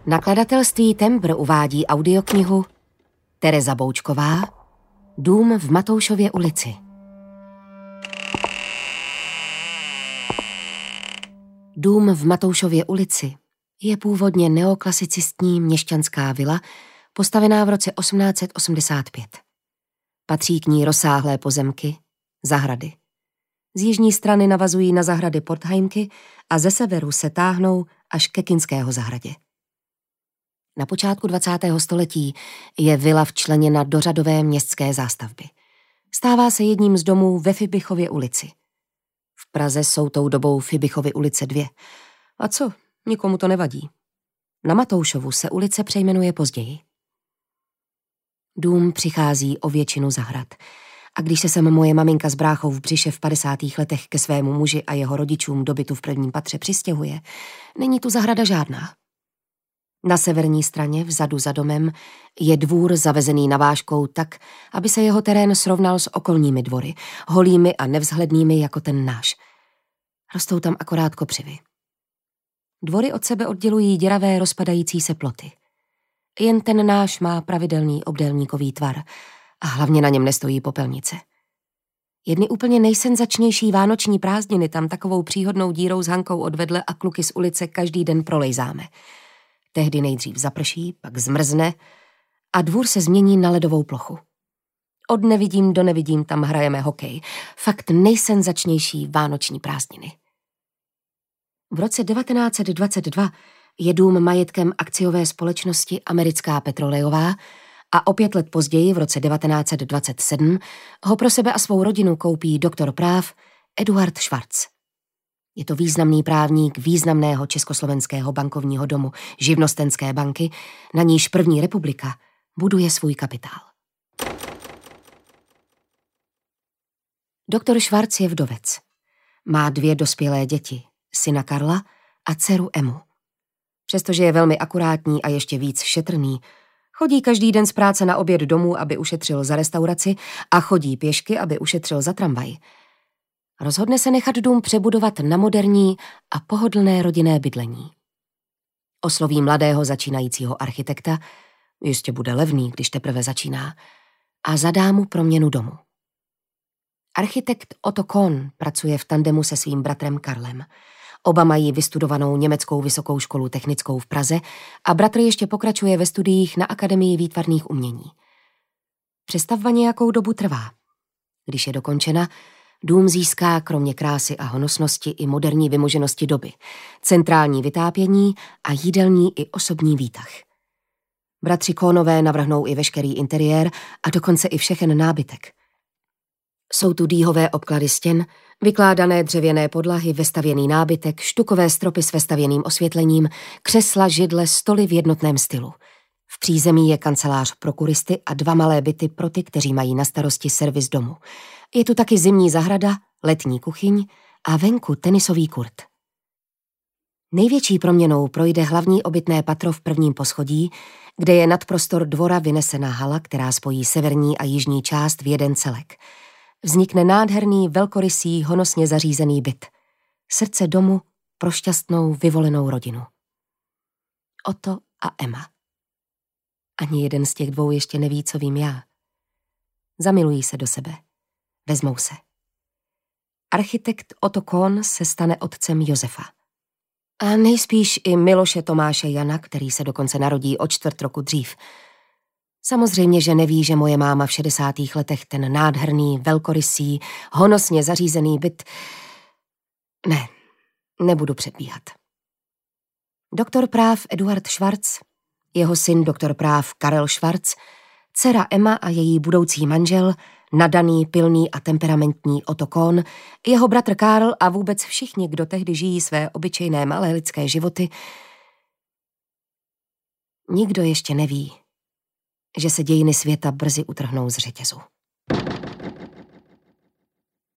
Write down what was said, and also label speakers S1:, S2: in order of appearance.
S1: Nakladatelství Tempr uvádí audioknihu Tereza Boučková Dům v Matoušově ulici. Dům v Matoušově ulici je původně neoklasicistní měšťanská vila, postavená v roce 1885. Patří k ní rozsáhlé pozemky, zahrady. Z jižní strany navazují na zahrady Portheimky a ze severu se táhnou až ke Kinského zahradě. Na počátku 20. století je vila včleněna do řadové městské zástavby. Stává se jedním z domů ve Fibichově ulici. V Praze jsou tou dobou Fibichovy ulice 2. A co? Nikomu to nevadí. Na Matoušovu se ulice přejmenuje později. Dům přichází o většinu zahrad. A když se sem moje maminka s bráchou v břiše v 50. letech ke svému muži a jeho rodičům do bytu v prvním patře přistěhuje, není tu zahrada žádná. Na severní straně, vzadu za domem, je dvůr zavezený navážkou tak, aby se jeho terén srovnal s okolními dvory, holými a nevzhlednými jako ten náš. Rostou tam akorát kopřivy. Dvory od sebe oddělují děravé rozpadající se ploty. Jen ten náš má pravidelný obdélníkový tvar a hlavně na něm nestojí popelnice. Jedny úplně nejsenzačnější vánoční prázdniny tam takovou příhodnou dírou s Hankou odvedle a kluky z ulice každý den prolejzáme. Tehdy nejdřív zaprší, pak zmrzne a dvůr se změní na ledovou plochu. Od nevidím do nevidím tam hrajeme hokej. Fakt nejsenzačnější vánoční prázdniny. V roce 1922 je dům majetkem akciové společnosti Americká petrolejová a o 5 let později, v roce 1927, ho pro sebe a svou rodinu koupí doktor práv Eduard Schwarz. Je to významný právník významného československého bankovního domu, Živnostenské banky, na níž první republika buduje svůj kapitál. Doktor Schwarz je vdovec. Má 2 dospělé děti, syna Karla a dceru Emu. Přestože je velmi akurátní a ještě víc šetrný, chodí každý den z práce na oběd domů, aby ušetřil za restauraci, a chodí pěšky, aby ušetřil za tramvaj. Rozhodne se nechat dům přebudovat na moderní a pohodlné rodinné bydlení. Osloví mladého začínajícího architekta, jistě bude levný, když teprve začíná, a zadá mu proměnu domu. Architekt Otto Kohn pracuje v tandemu se svým bratrem Karlem. Oba mají vystudovanou německou vysokou školu technickou v Praze a bratr ještě pokračuje ve studiích na Akademii výtvarných umění. Přestavba nějakou dobu trvá. Když je dokončena, dům získá kromě krásy a honosnosti i moderní vymoženosti doby, centrální vytápění a jídelní i osobní výtah. Bratři Kohnové navrhnou i veškerý interiér a dokonce i všechen nábytek. Jsou tu dýhové obklady stěn, vykládané dřevěné podlahy, vestavěný nábytek, štukové stropy s vestavěným osvětlením, křesla, židle, stoly v jednotném stylu. V přízemí je kancelář pro kuristy a 2 malé byty pro ty, kteří mají na starosti servis domu. Je tu taky zimní zahrada, letní kuchyň a venku tenisový kurt. Největší proměnou projde hlavní obytné patro v prvním poschodí, kde je nad prostor dvora vynesena hala, která spojí severní a jižní část v jeden celek. Vznikne nádherný, velkorysý, honosně zařízený byt. Srdce domu pro šťastnou, vyvolenou rodinu. Otto a Emma. Ani jeden z těch 2 ještě neví, co vím já. Zamilují se do sebe. Vezmou se. Architekt Otto Kohn se stane otcem Josefa. A nejspíš i Miloše Tomáše Jana, který se dokonce narodí o 4 roku dřív. Samozřejmě, že neví, že moje máma v 60. letech ten nádherný, velkorysý, honosně zařízený byt... Ne, nebudu předbíhat. Doktor práv Eduard Schwarz, jeho syn doktor práv Karel Schwarz, dcera Emma a její budoucí manžel, nadaný, pilný a temperamentní Otto Kohn, jeho bratr Karl a vůbec všichni, kdo tehdy žijí své obyčejné malé lidské životy, nikdo ještě neví, že se dějiny světa brzy utrhnou z řetězu.